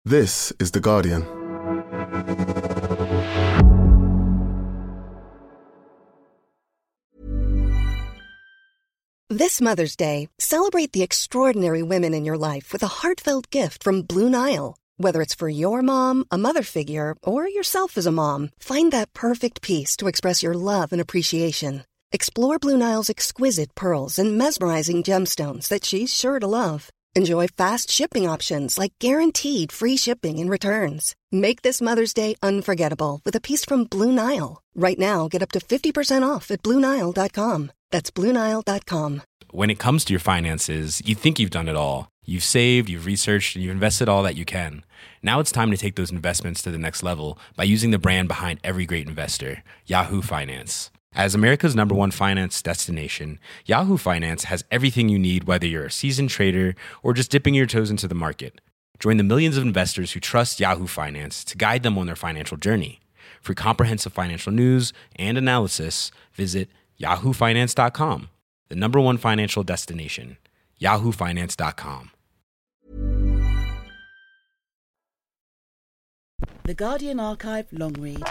This is The Guardian. This Mother's Day, celebrate the extraordinary women in your life with a heartfelt gift from Blue Nile. Whether it's for your mom, a mother figure, or yourself as a mom, find that perfect piece to express your love and appreciation. Explore Blue Nile's exquisite pearls and mesmerizing gemstones that she's sure to love. Enjoy fast shipping options like guaranteed free shipping and returns. Make this Mother's Day unforgettable with a piece from Blue Nile. Right now, get up to 50% off at BlueNile.com. That's BlueNile.com. When it comes to your finances, you think you've done it all. You've saved, you've researched, and you've invested all that you can. Now it's time to take those investments to the next level by using the brand behind every great investor, Yahoo Finance. As America's #1 finance destination, Yahoo Finance has everything you need, whether you're a seasoned trader or just dipping your toes into the market. Join the millions of investors who trust Yahoo Finance to guide them on their financial journey. For comprehensive financial news and analysis, visit yahoofinance.com, the #1 financial destination, yahoofinance.com. The Guardian Archive long read.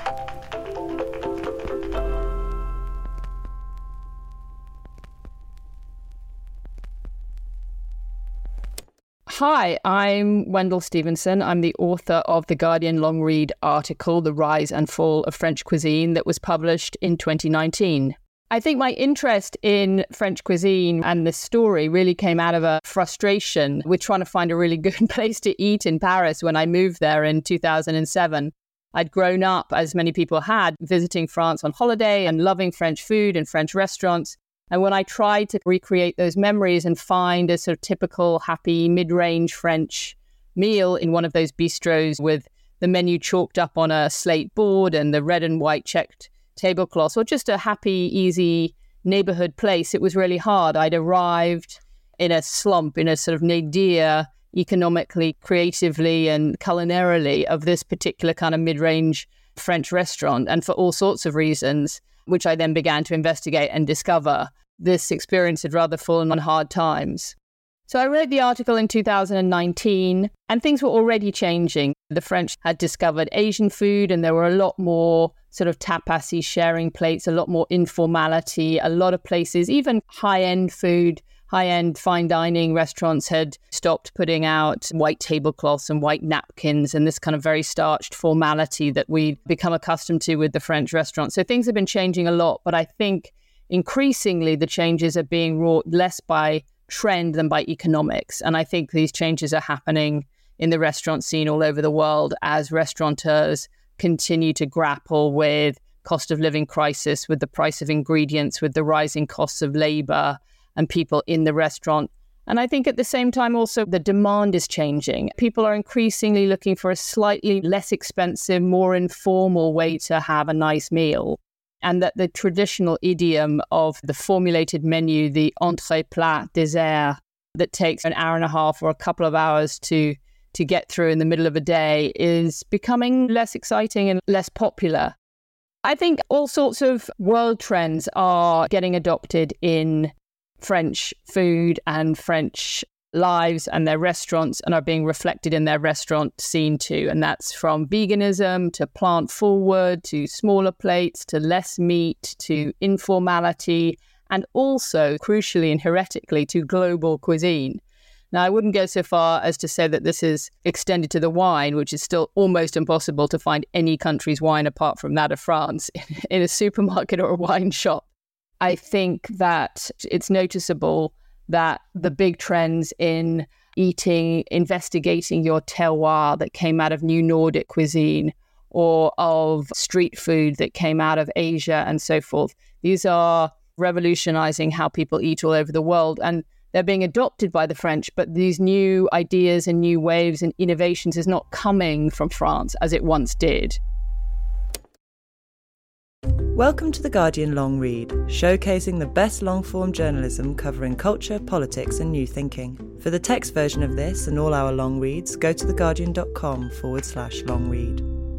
Hi, I'm Wendell Stevenson. I'm the author of the Guardian long read article, The Rise and Fall of French Cuisine, that was published in 2019. I think my interest in French cuisine and this story really came out of a frustration with trying to find a really good place to eat in Paris when I moved there in 2007. I'd grown up, as many people had, visiting France on holiday and loving French food and French restaurants. And when I tried to recreate those memories and find a sort of typical happy mid-range French meal in one of those bistros with the menu chalked up on a slate board and the red and white checked tablecloths, or just a happy, easy neighborhood place, it was really hard. I'd arrived in a slump, in a sort of nadir, economically, creatively, and culinarily, of this particular kind of mid-range French restaurant. And for all sorts of reasons, which I then began to investigate and discover, this experience had rather fallen on hard times. So I wrote the article in 2019, and things were already changing. The French had discovered Asian food, and there were a lot more sort of tapasy sharing plates, a lot more informality, a lot of places, even high-end food, high-end fine dining restaurants had stopped putting out white tablecloths and white napkins and this kind of very starched formality that we'd become accustomed to with the French restaurants. So things have been changing a lot, but I think increasingly the changes are being wrought less by trend than by economics. And I think these changes are happening in the restaurant scene all over the world as restaurateurs continue to grapple with cost of living crisis, with the price of ingredients, with the rising costs of labor and people in the restaurant. And I think at the same time also the demand is changing. People are increasingly looking for a slightly less expensive, more informal way to have a nice meal. And that the traditional idiom of the formulated menu, the entrée, plat, dessert, that takes an hour and a half or a couple of hours to get through in the middle of a day, is becoming less exciting and less popular. I think all sorts of world trends are getting adopted in French food and French lives and their restaurants, and are being reflected in their restaurant scene too. And that's from veganism to plant forward, to smaller plates, to less meat, to informality, and also, crucially and heretically, to global cuisine. Now, I wouldn't go so far as to say that this is extended to the wine, which is still almost impossible to find any country's wine apart from that of France in a supermarket or a wine shop. I think that it's noticeable that the big trends in eating, investigating your terroir that came out of New Nordic cuisine, or of street food that came out of Asia and so forth, these are revolutionizing how people eat all over the world. And they're being adopted by the French, but these new ideas and new waves and innovations is not coming from France as it once did. Welcome to The Guardian Long Read, showcasing the best long-form journalism covering culture, politics and new thinking. For the text version of this and all our long reads, go to theguardian.com/long read.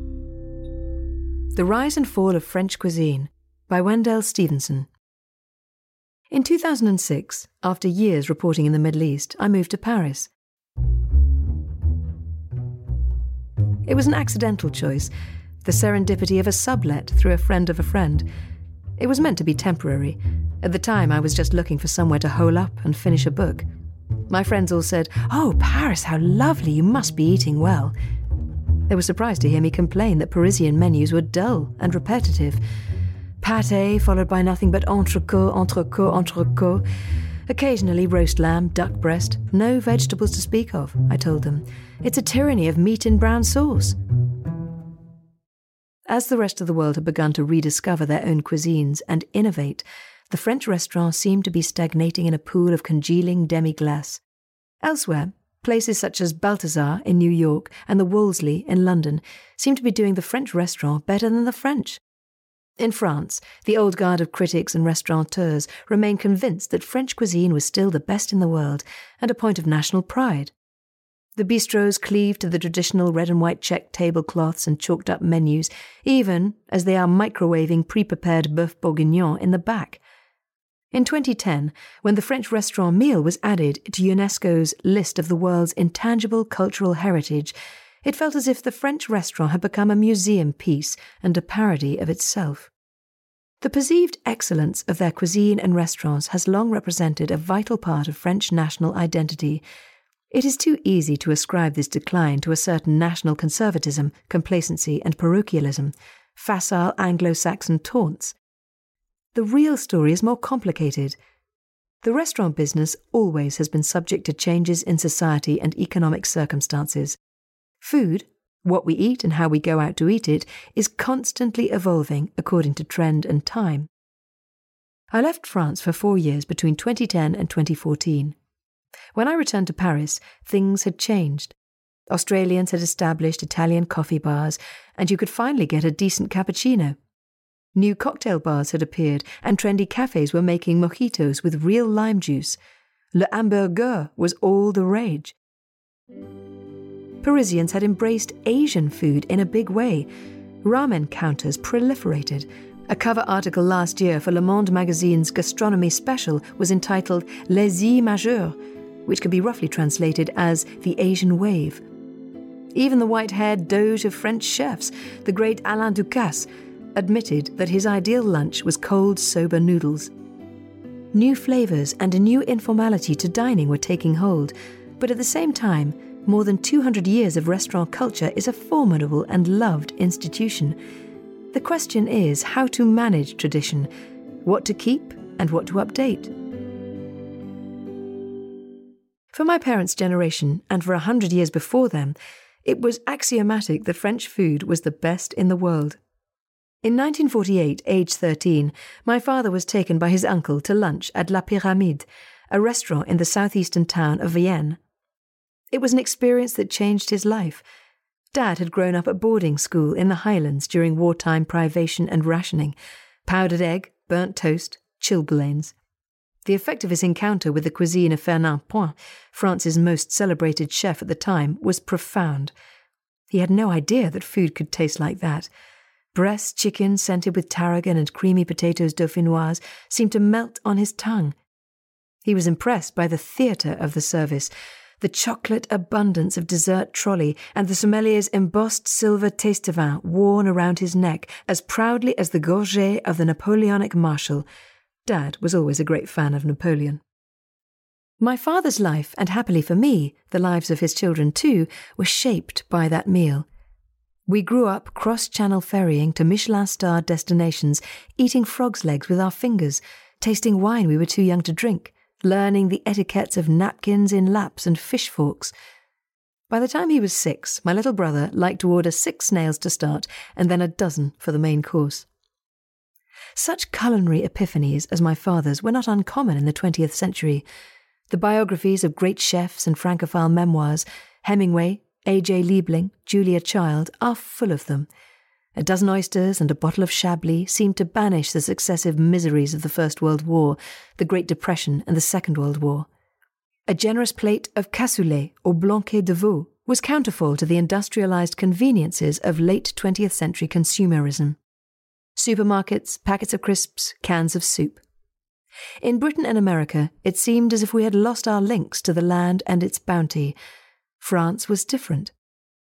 The Rise and Fall of French Cuisine by Wendell Stevenson. In 2006, after years reporting in the Middle East, I moved to Paris. It was an accidental choice, the serendipity of a sublet through a friend of a friend. It was meant to be temporary. At the time, I was just looking for somewhere to hole up and finish a book. My friends all said, "Oh, Paris, how lovely, you must be eating well." They were surprised to hear me complain that Parisian menus were dull and repetitive. Pâté, followed by nothing but entrecôte, entrecôte, entrecôte. Occasionally roast lamb, duck breast. No vegetables to speak of, I told them. It's a tyranny of meat in brown sauce. As the rest of the world had begun to rediscover their own cuisines and innovate, the French restaurant seemed to be stagnating in a pool of congealing demi-glace. Elsewhere, places such as Balthazar in New York and the Wolseley in London seemed to be doing the French restaurant better than the French. In France, the old guard of critics and restaurateurs remained convinced that French cuisine was still the best in the world and a point of national pride. The bistros cleaved to the traditional red and white check tablecloths and chalked-up menus, even as they are microwaving pre-prepared bœuf bourguignon in the back. In 2010, when the French restaurant meal was added to UNESCO's list of the world's intangible cultural heritage, it felt as if the French restaurant had become a museum piece and a parody of itself. The perceived excellence of their cuisine and restaurants has long represented a vital part of French national identity. It is too easy to ascribe this decline to a certain national conservatism, complacency and parochialism, facile Anglo-Saxon taunts. The real story is more complicated. The restaurant business always has been subject to changes in society and economic circumstances. Food, what we eat and how we go out to eat it, is constantly evolving according to trend and time. I left France for 4 years between 2010 and 2014. When I returned to Paris, things had changed. Australians had established Italian coffee bars, and you could finally get a decent cappuccino. New cocktail bars had appeared, and trendy cafes were making mojitos with real lime juice. Le hamburger was all the rage. Parisians had embraced Asian food in a big way. Ramen counters proliferated. A cover article last year for Le Monde magazine's gastronomy special was entitled Les Majeurs, which can be roughly translated as the Asian wave. Even the white-haired doge of French chefs, the great Alain Ducasse, admitted that his ideal lunch was cold, sober noodles. New flavours and a new informality to dining were taking hold, but at the same time, more than 200 years of restaurant culture is a formidable and loved institution. The question is how to manage tradition, what to keep and what to update. For my parents' generation, and for 100 years before them, it was axiomatic that French food was the best in the world. In 1948, aged 13, my father was taken by his uncle to lunch at La Pyramide, a restaurant in the southeastern town of Vienne. It was an experience that changed his life. Dad had grown up at boarding school in the Highlands during wartime privation and rationing. Powdered egg, burnt toast, chilblains. The effect of his encounter with the cuisine of Fernand Point, France's most celebrated chef at the time, was profound. He had no idea that food could taste like that. Breast chicken scented with tarragon and creamy potatoes dauphinoise seemed to melt on his tongue. He was impressed by the theatre of the service, the chocolate abundance of dessert trolley and the sommelier's embossed silver taste-de-vin worn around his neck as proudly as the gorget of the Napoleonic marshal. Dad was always a great fan of Napoleon. My father's life, and happily for me, the lives of his children too, were shaped by that meal. We grew up cross-channel ferrying to Michelin-starred destinations, eating frog's legs with our fingers, tasting wine we were too young to drink, learning the etiquettes of napkins in laps and fish forks. By the time he was 6, my little brother liked to order 6 snails to start and then a dozen for the main course. Such culinary epiphanies as my father's were not uncommon in the 20th century. The biographies of great chefs and Francophile memoirs, Hemingway, A.J. Liebling, Julia Child, are full of them. A dozen oysters and a bottle of Chablis seemed to banish the successive miseries of the First World War, the Great Depression and the Second World War. A generous plate of cassoulet or blanquet de veau was counterfoil to the industrialized conveniences of late 20th century consumerism. Supermarkets, packets of crisps, cans of soup. In Britain and America, it seemed as if we had lost our links to the land and its bounty. France was different.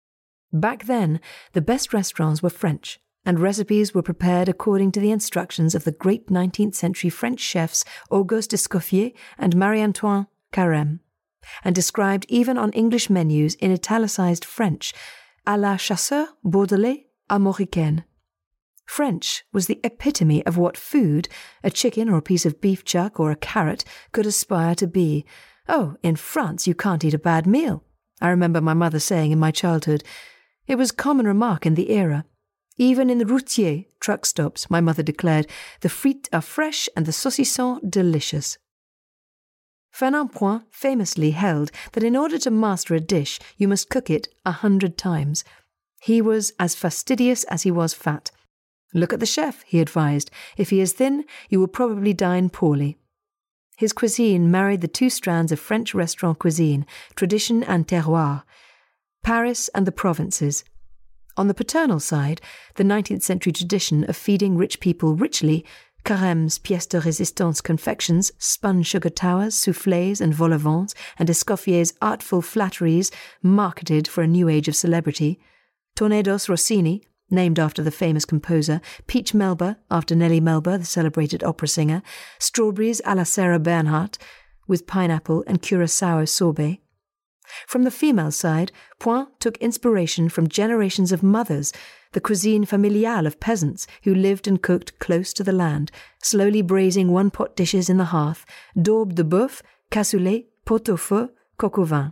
Back then, the best restaurants were French, and recipes were prepared according to the instructions of the great 19th century French chefs Auguste Escoffier and Marie-Antoine Carême, and described even on English menus in italicized French, à la chasseur bordelais armoricaine. French was the epitome of what food, a chicken or a piece of beef chuck or a carrot, could aspire to be. Oh, in France you can't eat a bad meal, I remember my mother saying in my childhood. It was common remark in the era. Even in the routier, truck stops, my mother declared, the frites are fresh and the saucisson delicious. Fernand Point famously held that in order to master a dish, you must cook it 100 times. He was as fastidious as he was fat. Look at the chef, he advised. If he is thin, you will probably dine poorly. His cuisine married the two strands of French restaurant cuisine, tradition and terroir, Paris and the provinces. On the paternal side, the 19th century tradition of feeding rich people richly, Carême's pièce de résistance confections, spun sugar towers, soufflés and vol au vents, and Escoffier's artful flatteries marketed for a new age of celebrity, Tornados Rossini, named after the famous composer, Peach Melba, after Nellie Melba, the celebrated opera singer, strawberries à la Sarah Bernhardt, with pineapple and curacao sorbet. From the female side, Point took inspiration from generations of mothers, the cuisine familiale of peasants who lived and cooked close to the land, slowly braising one-pot dishes in the hearth, daube de bœuf, cassoulet, pot-au-feu, coq au vin.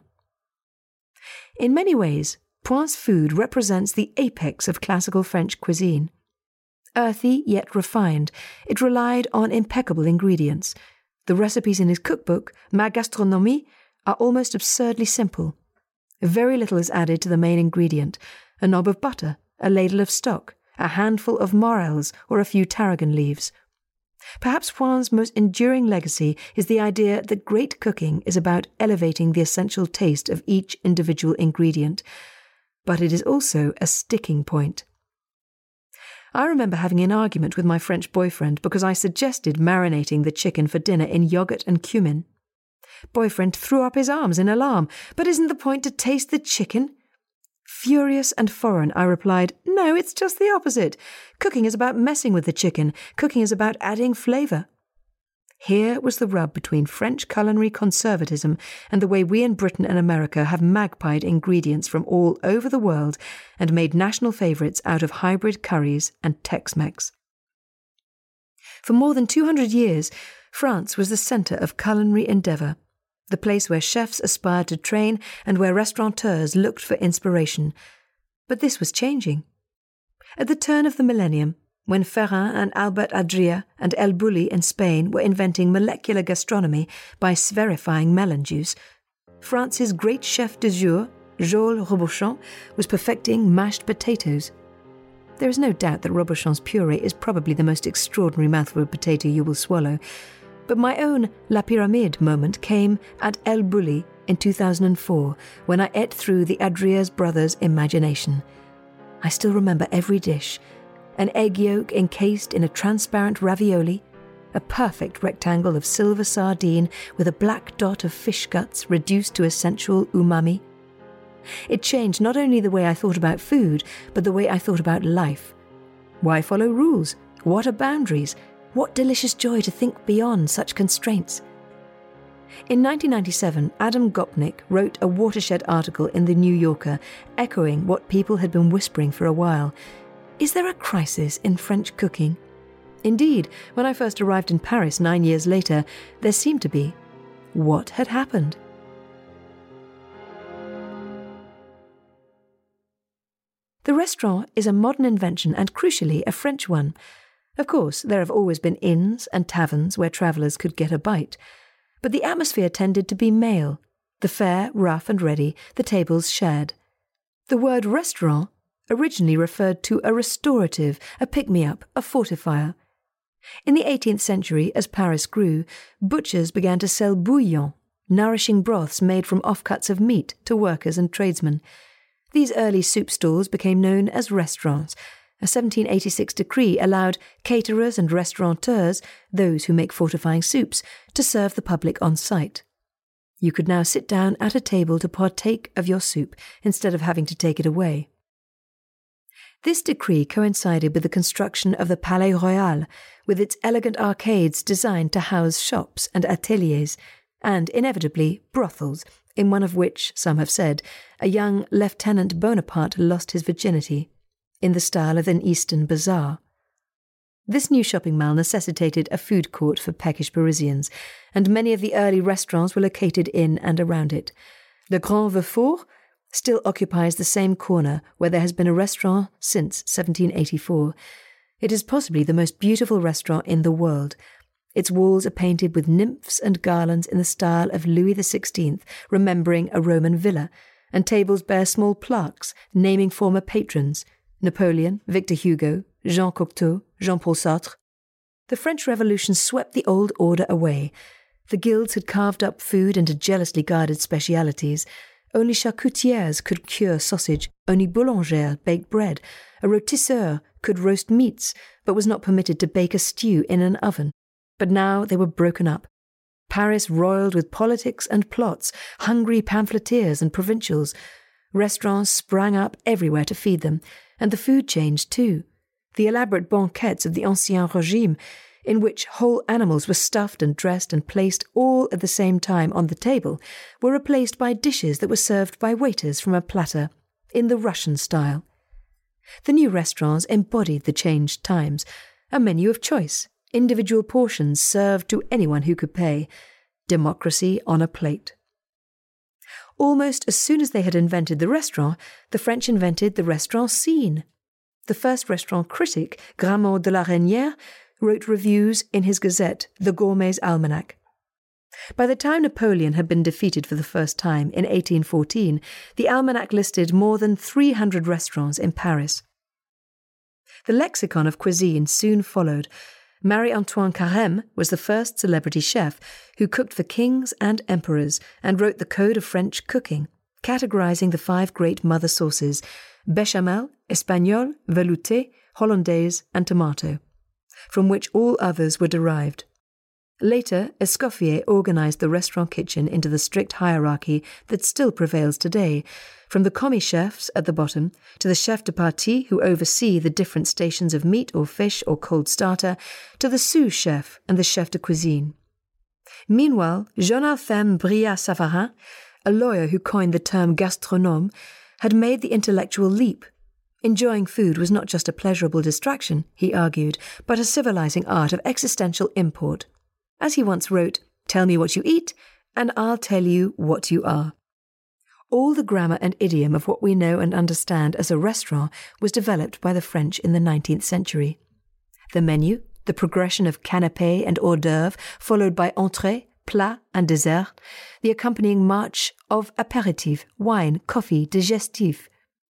In many ways, Point's food represents the apex of classical French cuisine. Earthy yet refined, it relied on impeccable ingredients. The recipes in his cookbook, Ma Gastronomie, are almost absurdly simple. Very little is added to the main ingredient: a knob of butter, a ladle of stock, a handful of morels, or a few tarragon leaves. Perhaps Point's most enduring legacy is the idea that great cooking is about elevating the essential taste of each individual ingredient, but it is also a sticking point. I remember having an argument with my French boyfriend because I suggested marinating the chicken for dinner in yogurt and cumin. Boyfriend threw up his arms in alarm. But isn't the point to taste the chicken? Furious and foreign, I replied, no, it's just the opposite. Cooking is about messing with the chicken. Cooking is about adding flavour. Here was the rub between French culinary conservatism and the way we in Britain and America have magpied ingredients from all over the world and made national favourites out of hybrid curries and Tex-Mex. For more than 200 years, France was the centre of culinary endeavour, the place where chefs aspired to train and where restaurateurs looked for inspiration. But this was changing. At the turn of the millennium, when Ferrin and Albert Adria and El Bulli in Spain were inventing molecular gastronomy by spherifying melon juice, France's great chef de jour, Joël Robuchon, was perfecting mashed potatoes. There is no doubt that Robuchon's puree is probably the most extraordinary mouthful of potato you will swallow, but my own La Pyramide moment came at El Bulli in 2004 when I ate through the Adria's brothers' imagination. I still remember every dish: an egg yolk encased in a transparent ravioli, a perfect rectangle of silver sardine with a black dot of fish guts reduced to a sensual umami. It changed not only the way I thought about food, but the way I thought about life. Why follow rules? What are boundaries? What delicious joy to think beyond such constraints. In 1997, Adam Gopnik wrote a watershed article in The New Yorker, echoing what people had been whispering for a while. Is there a crisis in French cooking? Indeed, when I first arrived in Paris 9 years later, there seemed to be. What had happened? The restaurant is a modern invention and, crucially, a French one. Of course, there have always been inns and taverns where travellers could get a bite, but the atmosphere tended to be male, the fare rough and ready, the tables shared. The word restaurant originally referred to a restorative, a pick-me-up, a fortifier. In the 18th century, as Paris grew, butchers began to sell bouillon, nourishing broths made from offcuts of meat, to workers and tradesmen. These early soup stalls became known as restaurants. A 1786 decree allowed caterers and restaurateurs, those who make fortifying soups, to serve the public on site. You could now sit down at a table to partake of your soup instead of having to take it away. This decree coincided with the construction of the Palais Royal, with its elegant arcades designed to house shops and ateliers, and inevitably brothels, in one of which, some have said, a young Lieutenant Bonaparte lost his virginity, in the style of an Eastern bazaar. This new shopping mall necessitated a food court for peckish Parisians, and many of the early restaurants were located in and around it. Le Grand Vefour still occupies the same corner where there has been a restaurant since 1784. It is possibly the most beautiful restaurant in the world. Its walls are painted with nymphs and garlands in the style of Louis XVI, remembering a Roman villa, and tables bear small plaques naming former patrons: Napoleon, Victor Hugo, Jean Cocteau, Jean-Paul Sartre. The French Revolution swept the old order away. The guilds had carved up food into jealously guarded specialities. Only charcutières could cure sausage, only boulangères baked bread. A rôtisseur could roast meats, but was not permitted to bake a stew in an oven. But now they were broken up. Paris roiled with politics and plots, hungry pamphleteers and provincials. Restaurants sprang up everywhere to feed them, and the food changed too. The elaborate banquettes of the Ancien Régime, in which whole animals were stuffed and dressed and placed all at the same time on the table, were replaced by dishes that were served by waiters from a platter, in the Russian style. The new restaurants embodied the changed times, a menu of choice, individual portions served to anyone who could pay, democracy on a plate. Almost as soon as they had invented the restaurant, the French invented the restaurant scene. The first restaurant critic, Gramont de la Reynière, wrote reviews in his gazette, The Gourmet's Almanac. By the time Napoleon had been defeated for the first time in 1814, the almanac listed more than 300 restaurants in Paris. The lexicon of cuisine soon followed. Marie-Antoine Carême was the first celebrity chef who cooked for kings and emperors and wrote the Code of French Cooking, categorizing the 5 great mother sauces: béchamel, espagnole, velouté, hollandaise, and tomato, from which all others were derived. Later, Escoffier organized the restaurant kitchen into the strict hierarchy that still prevails today, from the commis chefs at the bottom to the chef de partie who oversee the different stations of meat or fish or cold starter, to the sous chef and the chef de cuisine. Meanwhile, Jean-Alphème Brillat-Savarin, a lawyer who coined the term gastronome, had made the intellectual leap. Enjoying food was not just a pleasurable distraction, he argued, but a civilizing art of existential import. As he once wrote, "Tell me what you eat, and I'll tell you what you are." All the grammar and idiom of what we know and understand as a restaurant was developed by the French in the 19th century. The menu, the progression of canapé and hors d'oeuvre, followed by entrée, plat, and dessert, the accompanying march of apéritif, wine, coffee, digestif.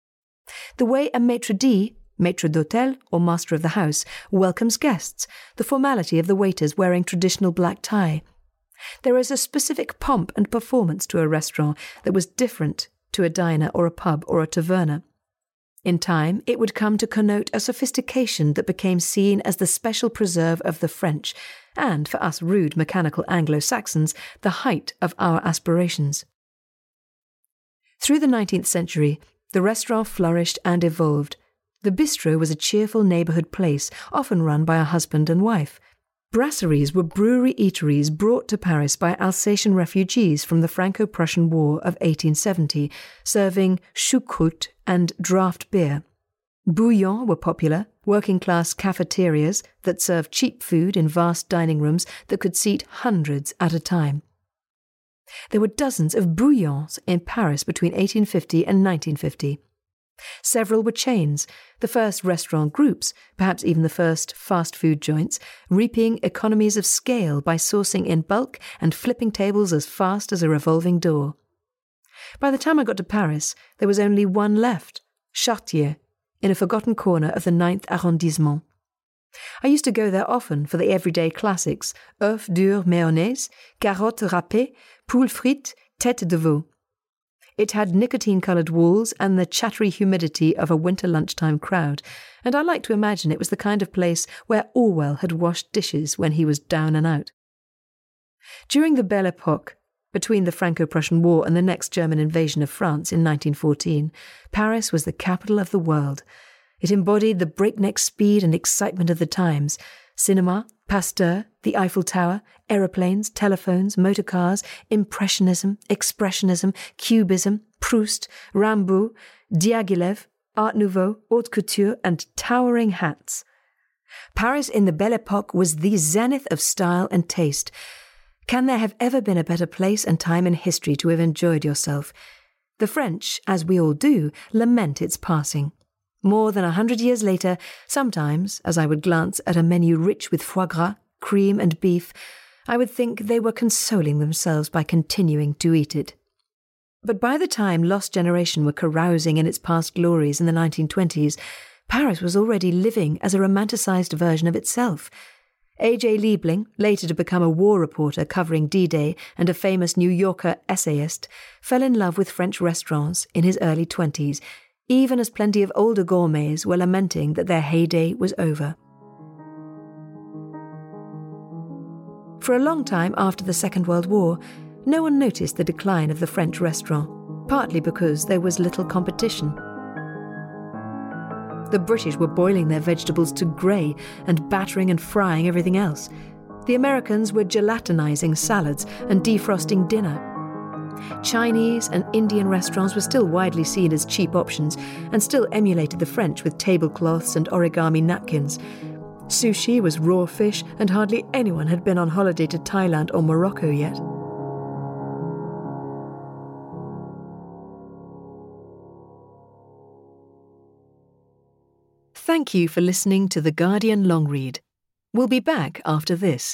The way a maître d', maître d'hôtel, or master of the house, welcomes guests, the formality of the waiters wearing traditional black tie. There is a specific pomp and performance to a restaurant that was different to a diner or a pub or a taverna. In time, it would come to connote a sophistication that became seen as the special preserve of the French, and, for us rude mechanical Anglo-Saxons, the height of our aspirations. Through the 19th century, the restaurant flourished and evolved. The bistro was a cheerful neighbourhood place, often run by a husband and wife. Brasseries were brewery-eateries brought to Paris by Alsatian refugees from the Franco-Prussian War of 1870, serving choucroute and draft beer. Bouillons were popular, working-class cafeterias that served cheap food in vast dining rooms that could seat hundreds at a time. There were dozens of bouillons in Paris between 1850 and 1950. Several were chains, the first restaurant groups, perhaps even the first fast food joints, reaping economies of scale by sourcing in bulk and flipping tables as fast as a revolving door. By the time I got to Paris, there was only one left, Chartier, in a forgotten corner of the 9th arrondissement. I used to go there often for the everyday classics: œufs durs mayonnaise, carottes râpées, poules frites, tête de veau. It had nicotine-coloured walls and the chattery humidity of a winter lunchtime crowd, and I like to imagine it was the kind of place where Orwell had washed dishes when he was down and out. During the Belle Époque, between the Franco-Prussian War and the next German invasion of France in 1914, Paris was the capital of the world. It embodied the breakneck speed and excitement of the times. Cinema, Pasteur, the Eiffel Tower, aeroplanes, telephones, motor cars, Impressionism, Expressionism, Cubism, Proust, Rimbaud, Diaghilev, Art Nouveau, haute couture, and towering hats. Paris in the Belle Époque was the zenith of style and taste. Can there have ever been a better place and time in history to have enjoyed yourself? The French, as we all do, lament its passing. More than 100 years later, sometimes, as I would glance at a menu rich with foie gras, cream and beef, I would think they were consoling themselves by continuing to eat it. But by the time Lost Generation were carousing in its past glories in the 1920s, Paris was already living as a romanticised version of itself. A.J. Liebling, later to become a war reporter covering D-Day and a famous New Yorker essayist, fell in love with French restaurants in his early 20s, even as plenty of older gourmets were lamenting that their heyday was over. For a long time after the Second World War, no one noticed the decline of the French restaurant, partly because there was little competition. The British were boiling their vegetables to grey and battering and frying everything else. The Americans were gelatinizing salads and defrosting dinner. Chinese and Indian restaurants were still widely seen as cheap options and still emulated the French with tablecloths and origami napkins. Sushi was raw fish, and hardly anyone had been on holiday to Thailand or Morocco yet. Thank you for listening to The Guardian Long Read. We'll be back after this.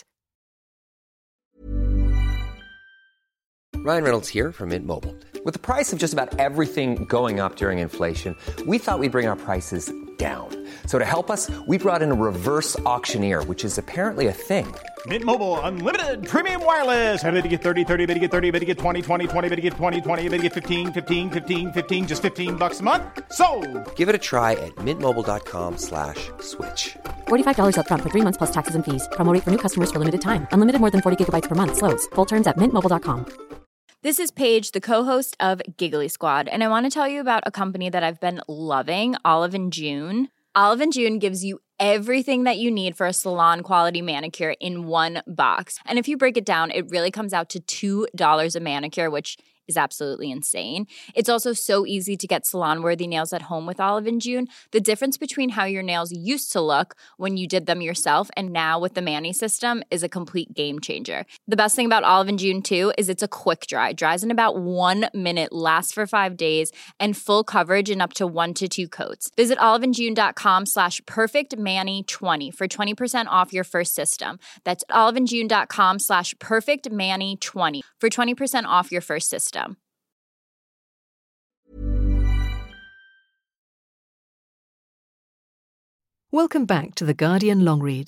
Ryan Reynolds here from Mint Mobile. With the price of just about everything going up during inflation, we thought we'd bring our prices down. So to help us, we brought in a reverse auctioneer, which is apparently a thing. Mint Mobile Unlimited Premium Wireless. How to get 30, 30, bit to get 30, bit to get 20, 20, 20, bit to get 20, 20, bit to get 15, 15, 15, 15, just $15 a month? Sold! Give it a try at mintmobile.com/switch. $45 up front for 3 months plus taxes and fees. Promo rate for new customers for limited time. Unlimited more than 40 gigabytes per month. Slows full terms at mintmobile.com. This is Paige, the co-host of Giggly Squad, and I want to tell you about a company that I've been loving, Olive & June. Olive & June gives you everything that you need for a salon-quality manicure in one box. And if you break it down, it really comes out to $2 a manicure, which is absolutely insane. It's also so easy to get salon-worthy nails at home with Olive & June. The difference between how your nails used to look when you did them yourself and now with the Mani system is a complete game changer. The best thing about Olive & June, too, is it's a quick dry. Dries in about 1 minute, lasts for 5 days, and full coverage in up to 1 to 2 coats. Visit oliveandjune.com/perfectmani20 for 20% off your first system. That's oliveandjune.com/perfectmani20 for 20% off your first system. Welcome back to The Guardian Long Read.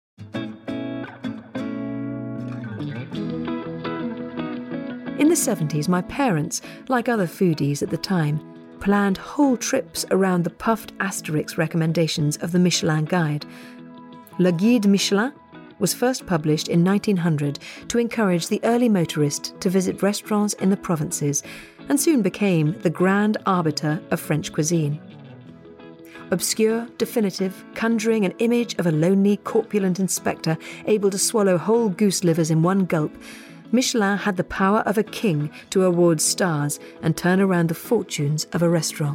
In the 70s, my parents, like other foodies at the time, planned whole trips around the puffed asterisk recommendations of the Michelin Guide. Le Guide Michelin was first published in 1900 to encourage the early motorist to visit restaurants in the provinces, and soon became the grand arbiter of French cuisine. Obscure, definitive, conjuring an image of a lonely, corpulent inspector able to swallow whole goose livers in one gulp, Michelin had the power of a king to award stars and turn around the fortunes of a restaurant.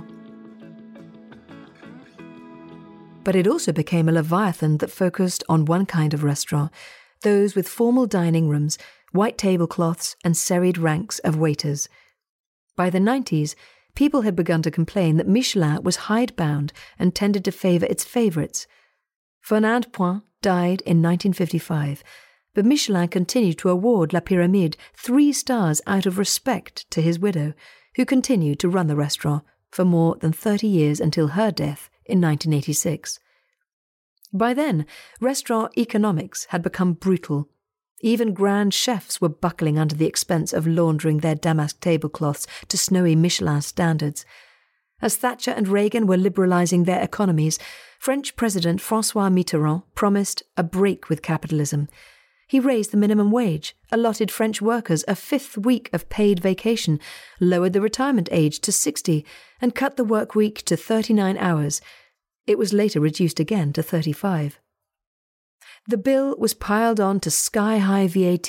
But it also became a leviathan that focused on one kind of restaurant, those with formal dining rooms, white tablecloths, and serried ranks of waiters. By the 90s, people had begun to complain that Michelin was hidebound and tended to favour its favourites. Fernand Point died in 1955, but Michelin continued to award La Pyramide 3 stars out of respect to his widow, who continued to run the restaurant for more than 30 years until her death in 1986. By then, restaurant economics had become brutal. Even grand chefs were buckling under the expense of laundering their damask tablecloths to snowy Michelin standards. As Thatcher and Reagan were liberalising their economies, French President François Mitterrand promised a break with capitalism. He raised the minimum wage, allotted French workers a 5th week of paid vacation, lowered the retirement age to 60, and cut the work week to 39 hours. It was later reduced again to 35. The bill was piled on to sky-high VAT,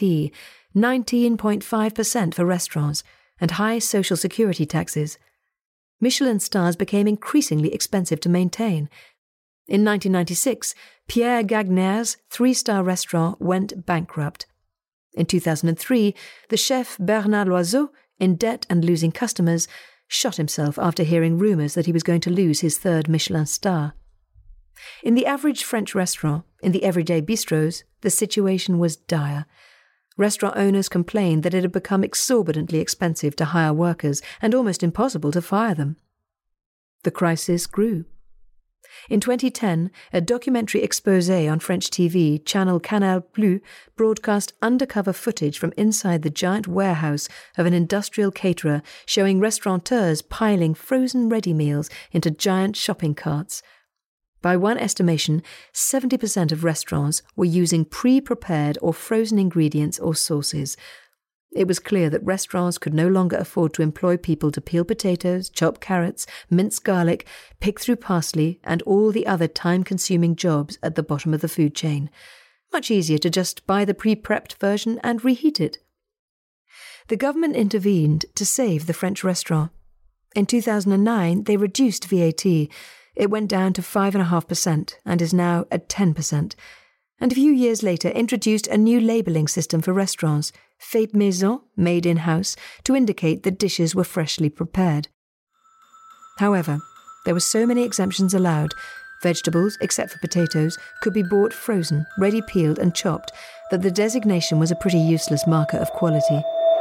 19.5% for restaurants, and high social security taxes. Michelin stars became increasingly expensive to maintain. In 1996, Pierre Gagner's 3-star restaurant went bankrupt. In 2003, the chef Bernard Loiseau, in debt and losing customers, shot himself after hearing rumours that he was going to lose his 3rd Michelin star. In the average French restaurant, in the everyday bistros, the situation was dire. Restaurant owners complained that it had become exorbitantly expensive to hire workers and almost impossible to fire them. The crisis grew. In 2010, a documentary exposé on French TV, channel Canal Plus, broadcast undercover footage from inside the giant warehouse of an industrial caterer showing restaurateurs piling frozen ready meals into giant shopping carts. By one estimation, 70% of restaurants were using pre-prepared or frozen ingredients or sauces. It was clear that restaurants could no longer afford to employ people to peel potatoes, chop carrots, mince garlic, pick through parsley, and all the other time-consuming jobs at the bottom of the food chain. Much easier to just buy the pre-prepped version and reheat it. The government intervened to save the French restaurant. In 2009, they reduced VAT. It went down to 5.5% and is now at 10%. And a few years later introduced a new labelling system for restaurants, fait maison, made in-house, to indicate that dishes were freshly prepared. However, there were so many exemptions allowed. Vegetables, except for potatoes, could be bought frozen, ready peeled and chopped, that the designation was a pretty useless marker of quality.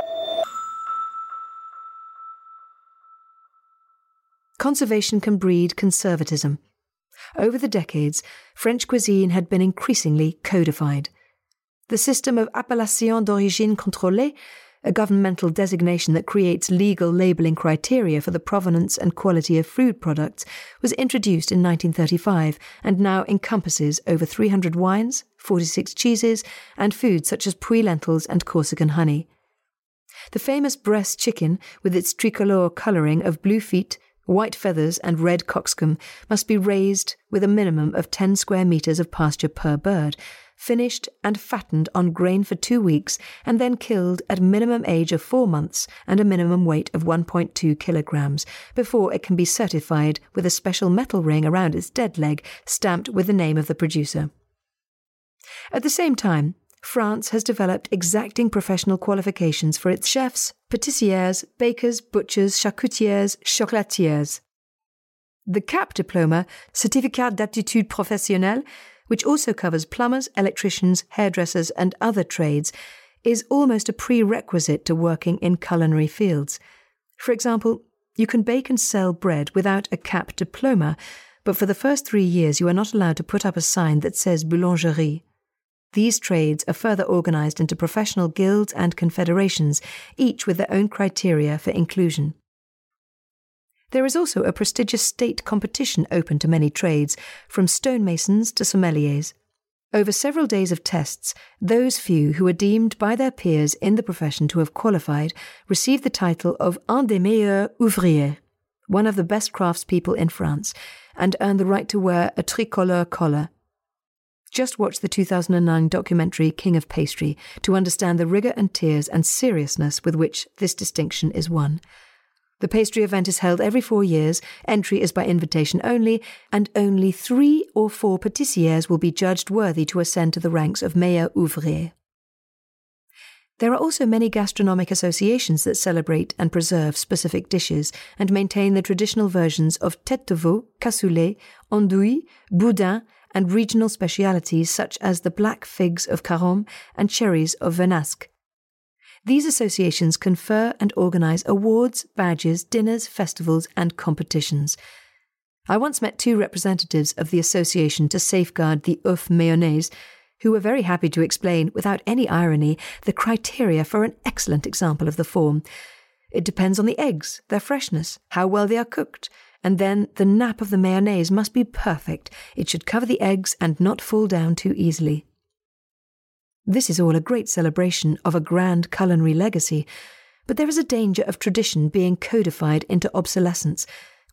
Conservation can breed conservatism. Over the decades, French cuisine had been increasingly codified. The system of appellation d'origine contrôlée, a governmental designation that creates legal labelling criteria for the provenance and quality of food products, was introduced in 1935 and now encompasses over 300 wines, 46 cheeses, and foods such as Puy lentils and Corsican honey. The famous Bresse chicken, with its tricolore colouring of blue feet, white feathers and red cockscomb, must be raised with a minimum of 10 square metres of pasture per bird, finished and fattened on grain for 2 weeks, and then killed at a minimum age of 4 months and a minimum weight of 1.2 kilograms, before it can be certified with a special metal ring around its dead leg, stamped with the name of the producer. At the same time, France has developed exacting professional qualifications for its chefs, pâtissiers, bakers, butchers, charcutiers, chocolatiers. The CAP diploma, Certificat d'aptitude professionnelle, which also covers plumbers, electricians, hairdressers and other trades, is almost a prerequisite to working in culinary fields. For example, you can bake and sell bread without a CAP diploma, but for the first 3 years you are not allowed to put up a sign that says boulangerie. These trades are further organised into professional guilds and confederations, each with their own criteria for inclusion. There is also a prestigious state competition open to many trades, from stonemasons to sommeliers. Over several days of tests, those few who are deemed by their peers in the profession to have qualified receive the title of un des meilleurs ouvriers, one of the best craftspeople in France, and earn the right to wear a tricolore collar. Just watch the 2009 documentary King of Pastry to understand the rigour and tears and seriousness with which this distinction is won. The pastry event is held every 4 years, entry is by invitation only, and only 3 or 4 pâtissiers will be judged worthy to ascend to the ranks of meilleur ouvrier. There are also many gastronomic associations that celebrate and preserve specific dishes and maintain the traditional versions of tête de veau, cassoulet, andouille, boudin, and regional specialities such as the black figs of Carome and cherries of Vernasque. These associations confer and organise awards, badges, dinners, festivals and competitions. I once met 2 representatives of the association to safeguard the œuf mayonnaise, who were very happy to explain, without any irony, the criteria for an excellent example of the form. It depends on the eggs, their freshness, how well they are cooked, and then the nap of the mayonnaise must be perfect. It should cover the eggs and not fall down too easily. This is all a great celebration of a grand culinary legacy, but there is a danger of tradition being codified into obsolescence,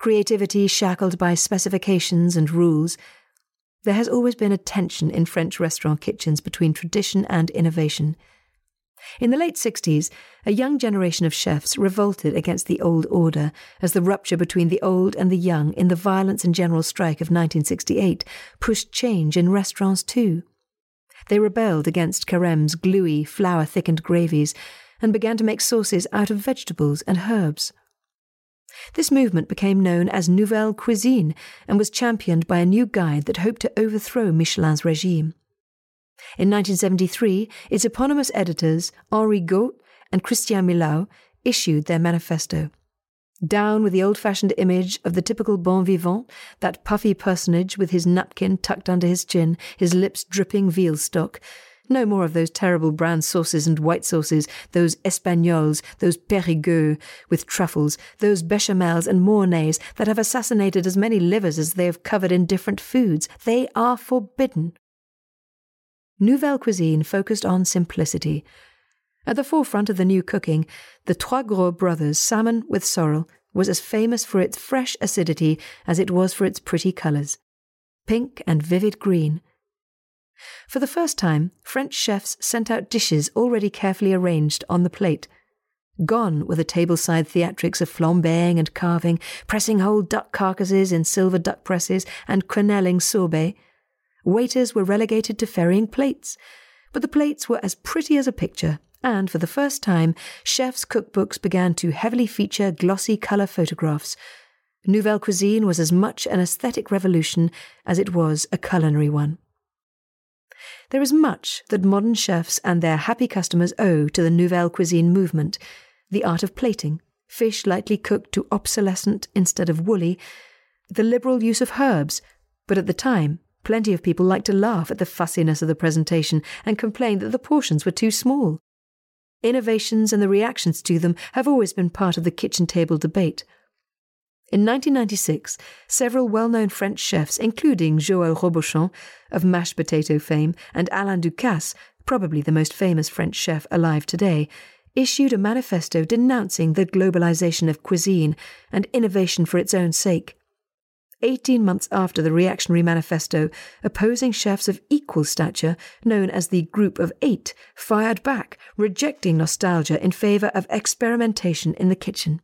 creativity shackled by specifications and rules. There has always been a tension in French restaurant kitchens between tradition and innovation. In the late 60s, a young generation of chefs revolted against the old order as the rupture between the old and the young in the violence and general strike of 1968 pushed change in restaurants too. They rebelled against Carême's gluey, flour-thickened gravies and began to make sauces out of vegetables and herbs. This movement became known as Nouvelle Cuisine and was championed by a new guide that hoped to overthrow Michelin's regime. In 1973, its eponymous editors, Henri Gaut and Christian Millau, issued their manifesto. Down with the old-fashioned image of the typical bon vivant, that puffy personage with his napkin tucked under his chin, his lips dripping veal stock. No more of those terrible brown sauces and white sauces, those espagnols, those périgueux with truffles, those bechamels and mornays that have assassinated as many livers as they have covered in different foods. They are forbidden. Nouvelle Cuisine focused on simplicity. At the forefront of the new cooking, the Trois Gros brothers' salmon with sorrel was as famous for its fresh acidity as it was for its pretty colours, pink and vivid green. For the first time, French chefs sent out dishes already carefully arranged on the plate. Gone were the tableside theatrics of flambeing and carving, pressing whole duck carcasses in silver duck presses and quenelling sorbet. Waiters were relegated to ferrying plates, but the plates were as pretty as a picture, and for the first time, chefs' cookbooks began to heavily feature glossy colour photographs. Nouvelle Cuisine was as much an aesthetic revolution as it was a culinary one. There is much that modern chefs and their happy customers owe to the Nouvelle Cuisine movement: the art of plating, fish lightly cooked to obsolescent instead of woolly, the liberal use of herbs, but at the time, plenty of people liked to laugh at the fussiness of the presentation and complain that the portions were too small. Innovations and the reactions to them have always been part of the kitchen table debate. In 1996, several well-known French chefs, including Joël Robuchon of mashed potato fame and Alain Ducasse, probably the most famous French chef alive today, issued a manifesto denouncing the globalization of cuisine and innovation for its own sake. 18 months after the reactionary manifesto, opposing chefs of equal stature, known as the Group of Eight, fired back, rejecting nostalgia in favour of experimentation in the kitchen.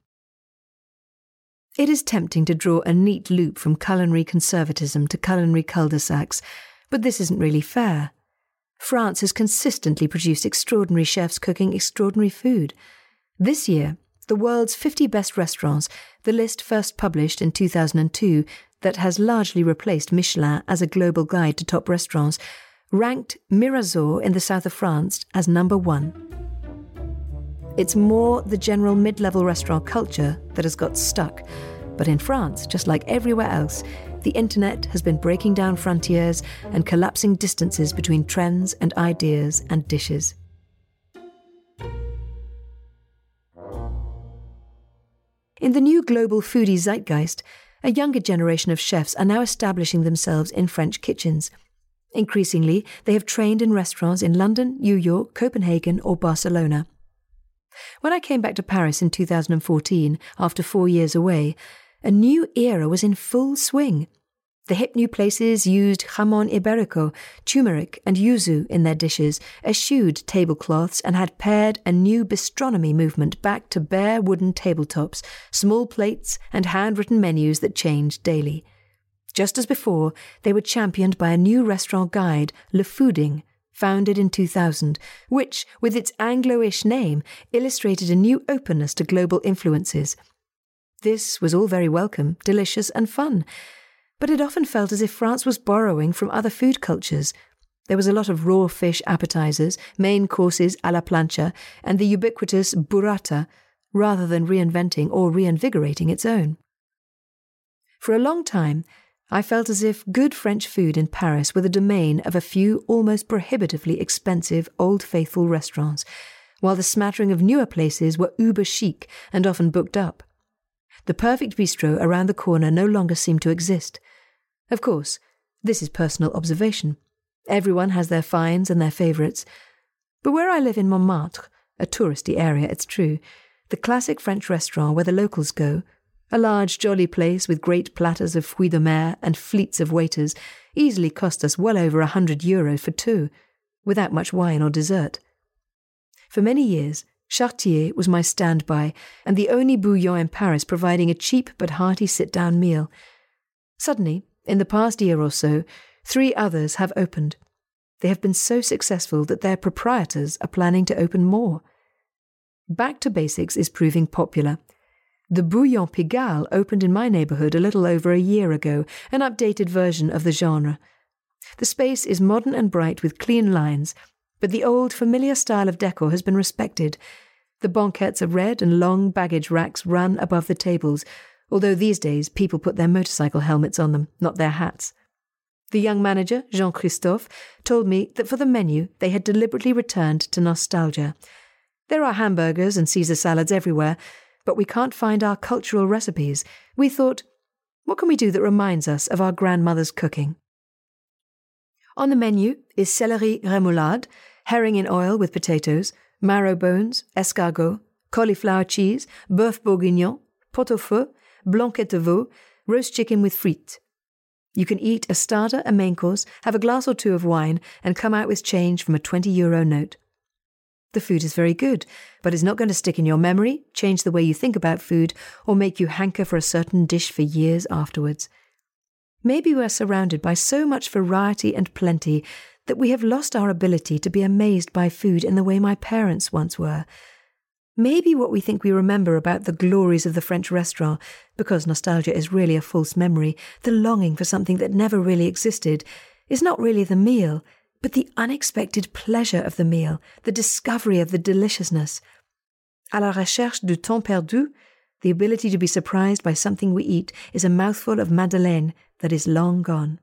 It is tempting to draw a neat loop from culinary conservatism to culinary cul-de-sacs, but this isn't really fair. France has consistently produced extraordinary chefs cooking extraordinary food. This year, the world's 50 best restaurants, the list first published in 2002, that has largely replaced Michelin as a global guide to top restaurants, ranked Mirazor in the south of France as number 1. It's more the general mid-level restaurant culture that has got stuck. But in France, just like everywhere else, the internet has been breaking down frontiers and collapsing distances between trends and ideas and dishes. In the new global foodie zeitgeist, a younger generation of chefs are now establishing themselves in French kitchens. Increasingly, they have trained in restaurants in London, New York, Copenhagen, or Barcelona. When I came back to Paris in 2014, after 4 years away, a new era was in full swing. The hip new places used jamón ibérico, turmeric and yuzu in their dishes, eschewed tablecloths and had paired a new bistronomy movement back to bare wooden tabletops, small plates and handwritten menus that changed daily. Just as before, they were championed by a new restaurant guide, Le Fooding, founded in 2000, which, with its Anglo-ish name, illustrated a new openness to global influences. This was all very welcome, delicious and fun, but it often felt as if France was borrowing from other food cultures. There was a lot of raw fish appetizers, main courses à la plancha, and the ubiquitous burrata, rather than reinventing or reinvigorating its own. For a long time, I felt as if good French food in Paris were the domain of a few almost prohibitively expensive Old Faithful restaurants, while the smattering of newer places were uber chic and often booked up. The perfect bistro around the corner no longer seemed to exist. Of course, this is personal observation. Everyone has their finds and their favourites. But where I live in Montmartre, a touristy area, it's true, the classic French restaurant where the locals go, A large, jolly place with great platters of fruits de mer and fleets of waiters easily cost us well over €100 for two, without much wine or dessert. For many years, Chartier was my standby and the only bouillon in Paris providing a cheap but hearty sit-down meal. Suddenly, in the past year or so, 3 others have opened. They have been so successful that their proprietors are planning to open more. Back to Basics is proving popular. The Bouillon Pigalle opened in my neighbourhood a little over a year ago, an updated version of the genre. The space is modern and bright with clean lines, but the old familiar style of decor has been respected. The banquettes are red and long baggage racks run above the tables, although these days people put their motorcycle helmets on them, not their hats. The young manager, Jean-Christophe, told me that for the menu they had deliberately returned to nostalgia. There are hamburgers and Caesar salads everywhere, but we can't find our cultural recipes. We thought, what can we do that reminds us of our grandmother's cooking? On the menu is celery remoulade, herring in oil with potatoes, marrow bones, escargot, cauliflower cheese, bœuf bourguignon, pot-au-feu, blanquette de veau, roast chicken with frites. You can eat a starter, a main course, have a glass or two of wine, and come out with change from a €20 note. The food is very good, but it's not going to stick in your memory, change the way you think about food, or make you hanker for a certain dish for years afterwards. Maybe we're surrounded by so much variety and plenty that we have lost our ability to be amazed by food in the way my parents once were. Maybe what we think we remember about the glories of the French restaurant, because nostalgia is really a false memory, the longing for something that never really existed, is not really the meal, but the unexpected pleasure of the meal, the discovery of the deliciousness. À la recherche du temps perdu, the ability to be surprised by something we eat is a mouthful of Madeleine that is long gone.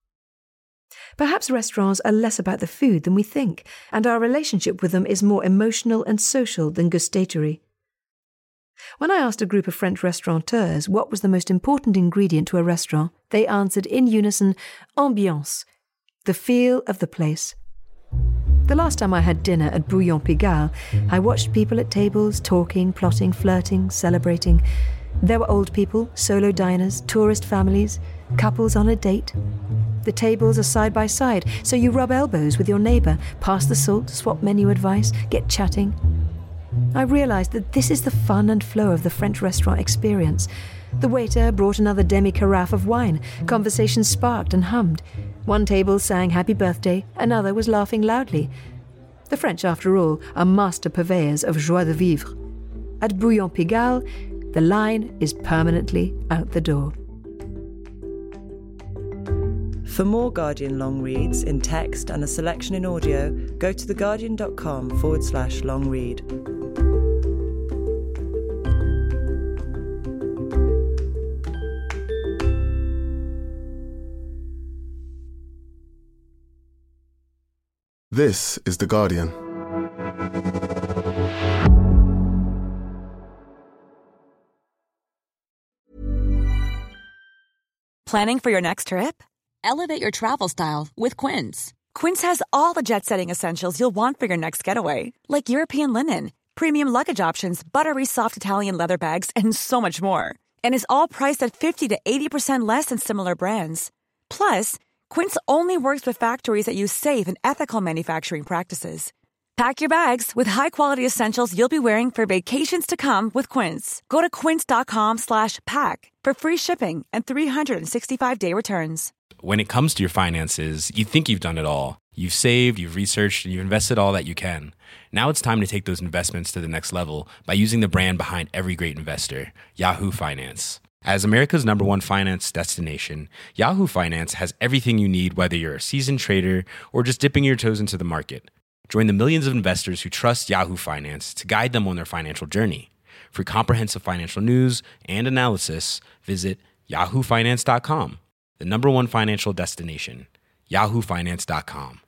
Perhaps restaurants are less about the food than we think, and our relationship with them is more emotional and social than gustatory. When I asked a group of French restaurateurs what was the most important ingredient to a restaurant, they answered in unison, ambiance, the feel of the place. The last time I had dinner at Bouillon Pigalle, I watched people at tables talking, plotting, flirting, celebrating. There were old people, solo diners, tourist families, couples on a date. The tables are side by side, so you rub elbows with your neighbour, pass the salt, swap menu advice, get chatting. I realised that this is the fun and flow of the French restaurant experience. The waiter brought another demi-carafe of wine. Conversation sparked and hummed. One table sang happy birthday, another was laughing loudly. The French, after all, are master purveyors of joie de vivre. At Bouillon Pigalle, the line is permanently out the door. For more Guardian long reads in text and a selection in audio, go to theguardian.com/long read. This is The Guardian. Planning for your next trip? Elevate your travel style with Quince. Quince has all the jet-setting essentials you'll want for your next getaway, like European linen, premium luggage options, buttery soft Italian leather bags, and so much more. And is all priced at 50 to 80% less than similar brands. Plus, Quince only works with factories that use safe and ethical manufacturing practices. Pack your bags with high-quality essentials you'll be wearing for vacations to come with Quince. Go to quince.com/pack for free shipping and 365-day returns. When it comes to your finances, you think you've done it all. You've saved, you've researched, and you've invested all that you can. Now it's time to take those investments to the next level by using the brand behind every great investor, Yahoo Finance. As America's #1 finance destination, Yahoo Finance has everything you need, whether you're a seasoned trader or just dipping your toes into the market. Join the millions of investors who trust Yahoo Finance to guide them on their financial journey. For comprehensive financial news and analysis, visit yahoofinance.com, the #1 financial destination, yahoofinance.com.